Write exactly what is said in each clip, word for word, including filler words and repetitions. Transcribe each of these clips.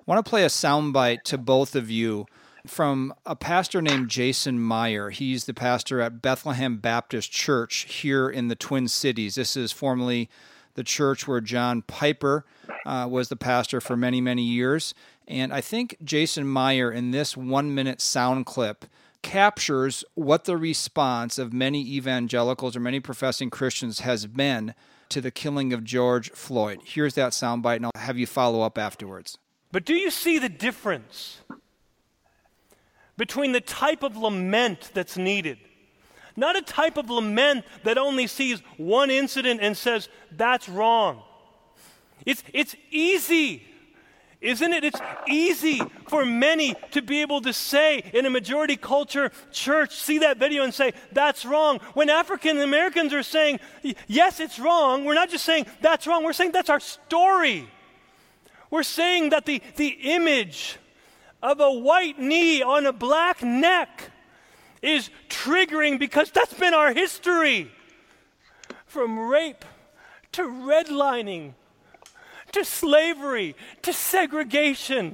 I want to play a soundbite to both of you from a pastor named Jason Meyer. He's the pastor at Bethlehem Baptist Church here in the Twin Cities. This is formerly the church where John Piper uh, was the pastor for many, many years. And I think Jason Meyer, in this one-minute sound clip, captures what the response of many evangelicals or many professing Christians has been to the killing of George Floyd. Here's that soundbite, and I'll have you follow up afterwards. But do you see the difference between the type of lament that's needed? Not a type of lament that only sees one incident and says, that's wrong. It's, it's easy, isn't it? It's easy for many to be able to say in a majority culture church, see that video and say, that's wrong. When African Americans are saying, yes, it's wrong, we're not just saying that's wrong, we're saying that's our story. We're saying that the, the image of a white knee on a black neck is triggering because that's been our history. From rape to redlining to slavery to segregation.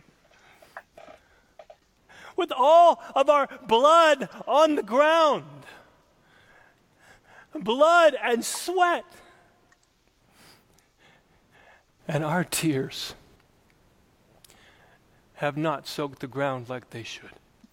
With all of our blood on the ground, blood and sweat, and our tears have not soaked the ground like they should.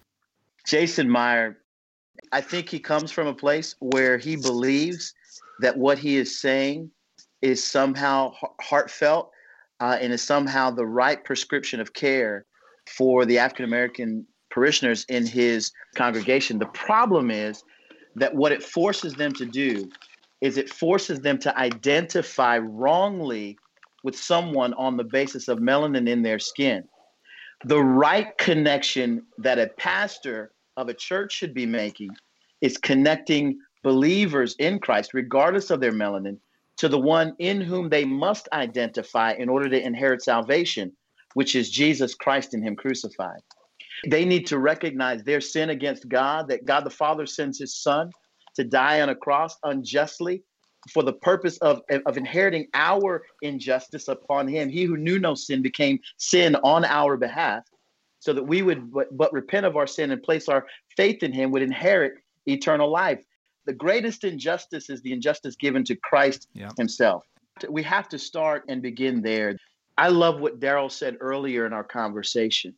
Jason Meyer, I think he comes from a place where he believes that what he is saying is somehow heartfelt uh, and is somehow the right prescription of care for the African-American parishioners in his congregation. The problem is that what it forces them to do is it forces them to identify wrongly with someone on the basis of melanin in their skin. The right connection that a pastor of a church should be making is connecting believers in Christ, regardless of their melanin, to the one in whom they must identify in order to inherit salvation, which is Jesus Christ and him crucified. They need to recognize their sin against God, that God the Father sends his son to die on a cross unjustly for the purpose of, of inheriting our injustice upon him. He who knew no sin became sin on our behalf, so that we would but, but repent of our sin and place our faith in him, would inherit eternal life. The greatest injustice is the injustice given to Christ yeah. himself. We have to start and begin there. I love what Daryl said earlier in our conversation.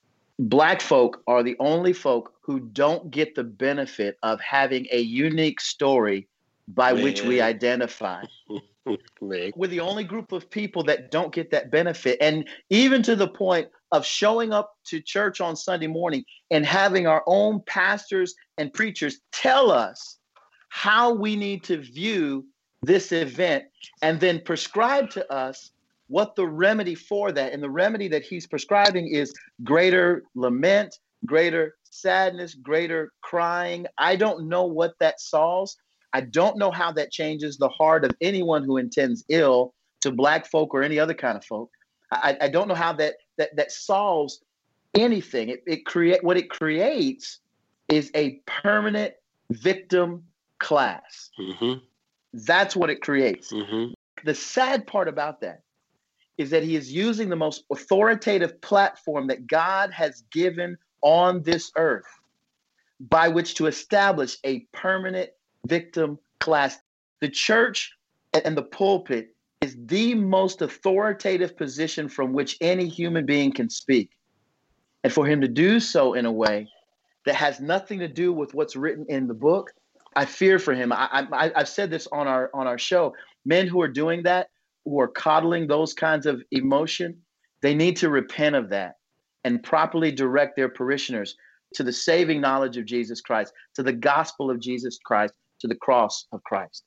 Black folk are the only folk who don't get the benefit of having a unique story by Man. which we identify. We're the only group of people that don't get that benefit. And even to the point of showing up to church on Sunday morning and having our own pastors and preachers tell us how we need to view this event and then prescribe to us what the remedy for that. And the remedy that he's prescribing is greater lament, greater sadness, greater crying. I don't know what that solves. I don't know how that changes the heart of anyone who intends ill to Black folk or any other kind of folk. I, I don't know how that that that solves anything. It, it create what it creates is a permanent victim class. Mm-hmm. That's what it creates. Mm-hmm. The sad part about that is that he is using the most authoritative platform that God has given on this earth by which to establish a permanent victim class. The church and the pulpit is the most authoritative position from which any human being can speak. And for him to do so in a way that has nothing to do with what's written in the book, I fear for him. I, I, I've said this on our on our show. Men who are doing that, who are coddling those kinds of emotion, they need to repent of that and properly direct their parishioners to the saving knowledge of Jesus Christ, to the gospel of Jesus Christ, to the cross of Christ.